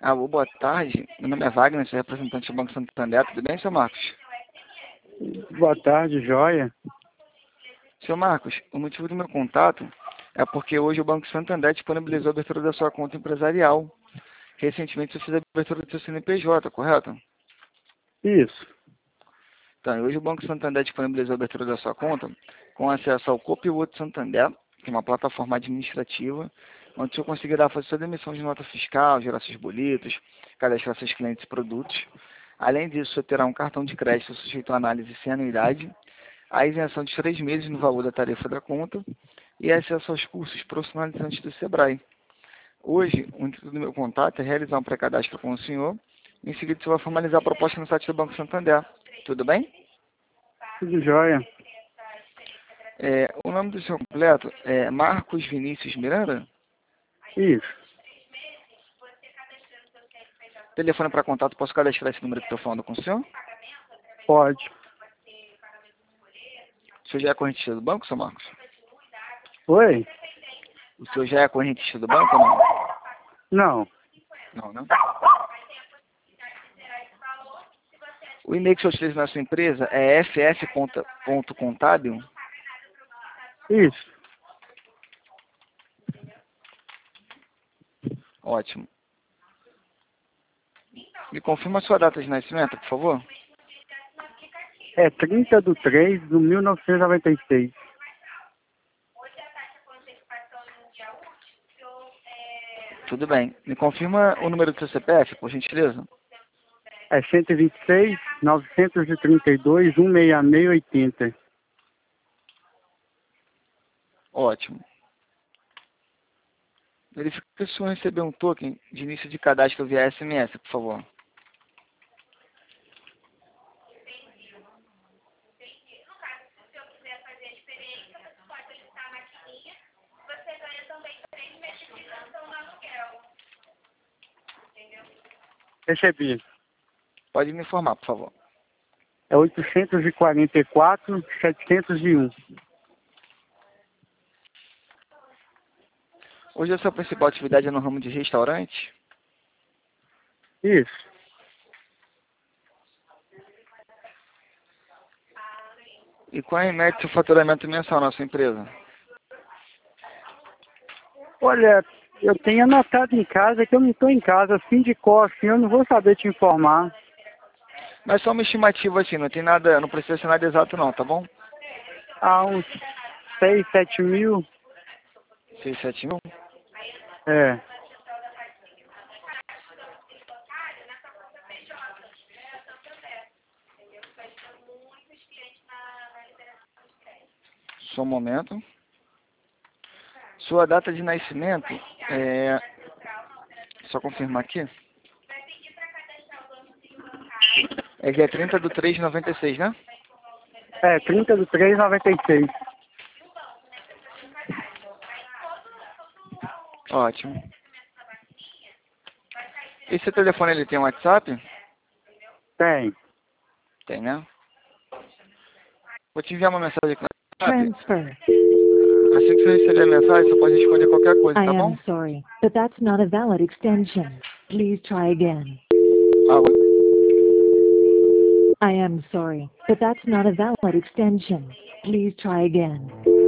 Alô, boa tarde. Meu nome é Wagner, sou representante do Banco Santander. Tudo bem, seu Marcos? Boa tarde, joia. Seu Marcos, o motivo do meu contato é porque hoje o Banco Santander disponibilizou a abertura da sua conta empresarial. Recentemente você fez a abertura do seu CNPJ, correto? Isso. Então, hoje o Banco Santander disponibilizou a abertura da sua conta com acesso ao Copilot Santander, que é uma plataforma administrativa, onde você conseguirá fazer sua demissão de nota fiscal, gerar seus boletos, cadastrar seus clientes e produtos. Além disso, você terá um cartão de crédito sujeito à análise sem anuidade, a isenção de 3 meses no valor da tarifa da conta e acesso aos cursos profissionalizantes do Sebrae. Hoje, o intuito do meu contato é realizar um pré-cadastro com o senhor. Em seguida, você vai formalizar a proposta no site do Banco Santander. Tudo bem? Tudo jóia. O nome do senhor completo é Marcos Vinícius Miranda? Isso. Telefone para contato, posso cadastrar esse número que estou falando com o senhor? Pode. O senhor já é correntista do banco, seu Marcos? Oi? O senhor já é correntista do banco ou não? Não. Não, né? O e-mail que o senhor utiliza na sua empresa é fs.contábil? Isso. Ótimo. Me confirma a sua data de nascimento, por favor? É 30/3/1996. Tudo bem. Me confirma o número do seu CPF, por gentileza? É 126/932/16680. Ótimo. Verifique se o senhor recebeu um token de início de cadastro via SMS, por favor. Recebi. Pode me informar, por favor. É 844/701. Hoje a sua principal atividade é no ramo de restaurante? Isso. E qual é em média o seu faturamento mensal na sua empresa? Olha, eu tenho anotado em casa que eu não estou em casa, assim de cor, assim, eu não vou saber te informar. Mas só uma estimativa assim, não tem nada, não precisa ser nada exato não, tá bom? Há uns 6, 7 mil. 6, 7 mil? É. Só um momento. Sua data de nascimento é... Só confirmar aqui. É dia 30/3/96, né? É, 30/3/96. Ótimo. Esse telefone, ele tem um WhatsApp? Tem. Tem, né? Vou te enviar uma mensagem aqui no WhatsApp. Transfer. Assim que você receber a mensagem, você pode responder qualquer coisa, I tá am bom? sorry, but that's not a valid extension. Please try again. Alô? I am sorry, but that's not a valid extension. Please try again.